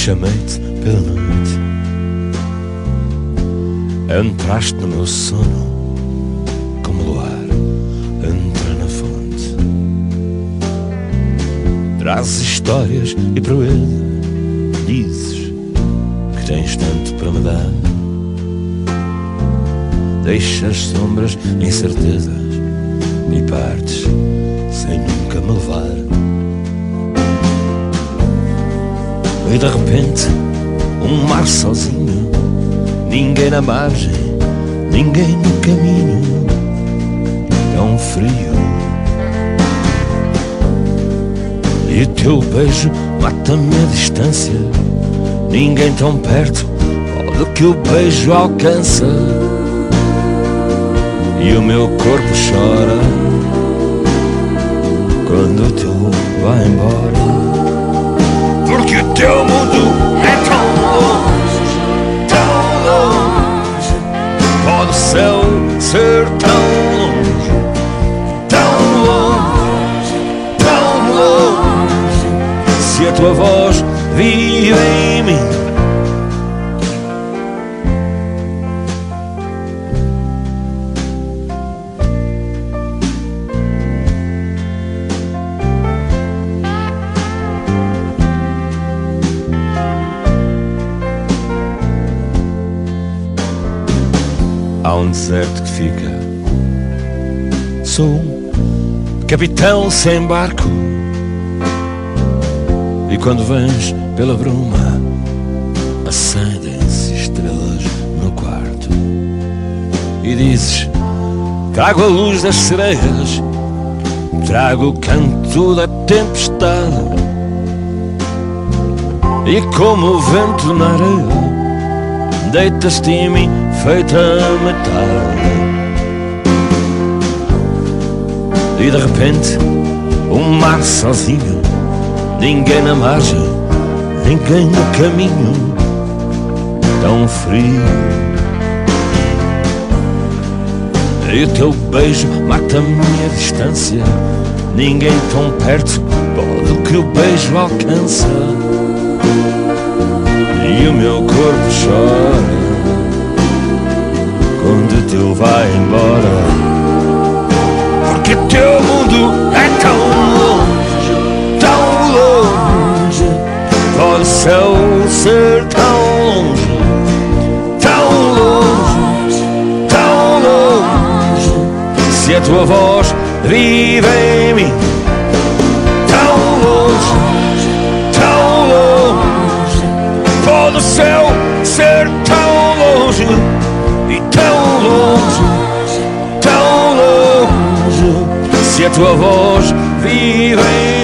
chamei-te pela noite, entraste no meu sono como o luar entra na fonte. Trazes histórias e proeza, dizes que tens tanto para me dar. Deixas sombras, incertezas e partes sem nunca me levar. E de repente, um mar sozinho, ninguém na margem, ninguém no caminho, tão frio. E o teu beijo mata-me a distância, ninguém tão perto do que o beijo alcança. E o meu corpo chora quando o teu vai embora. Porque o teu mundo é tão longe, pode o céu ser tão longe, tão longe, tão longe. Se a tua voz vive em mim, há um deserto que fica. Sou um capitão sem barco, e quando vens pela bruma, acendem-se estrelas no quarto. E dizes: trago a luz das sereias, trago o canto da tempestade. E como o vento na areia, deitas-te em mim feita a metade. E de repente, um mar sozinho, ninguém na margem, ninguém no caminho, tão frio. E o teu beijo mata-me a distância, ninguém tão perto do que o beijo alcança. E o meu corpo chora quando o teu vai embora. Porque o teu mundo é tão longe, tão longe, pode o céu ser tão longe, tão longe, tão longe. Se a tua voz vive em mim, tão longe, tão longe, pode o céu ser tão longe, e tão longe, tão longe. Se a tua voz vive em